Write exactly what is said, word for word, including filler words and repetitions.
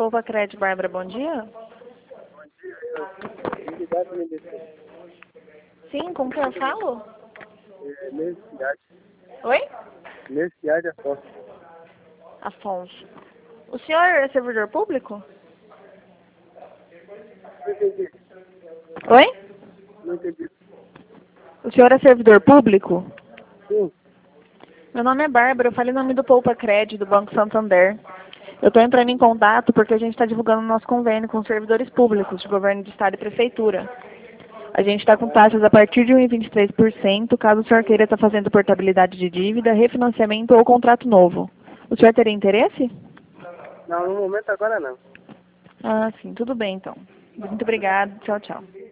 Poupa Crédito, Bárbara, bom dia. Sim, com quem eu falo? É, Necessidade. Oi? Necessidade é forte. Afonso. O senhor é servidor público? Não entendi. Oi? Não entendi. O senhor é servidor público? Sim. Meu nome é Bárbara, eu falei em nome do Poupa Crédito, do Banco Santander. Eu estou entrando em contato porque a gente está divulgando o nosso convênio com servidores públicos de governo de estado e prefeitura. A gente está com taxas a partir de um vírgula vinte e três por cento, caso o senhor queira estar fazendo portabilidade de dívida, refinanciamento ou contrato novo. O senhor teria interesse? Não, no momento agora não. Ah, sim, tudo bem então. Muito obrigada. Tchau, tchau.